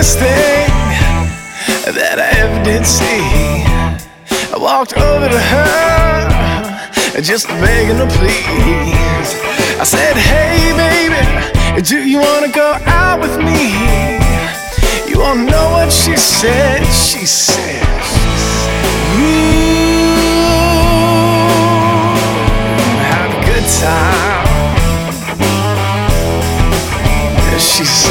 first thing that I ever did see. I walked over to her, just begging her please. I said, hey baby, do you wanna go out with me? You wanna know what she said? She said, ooh, have a good time. She said,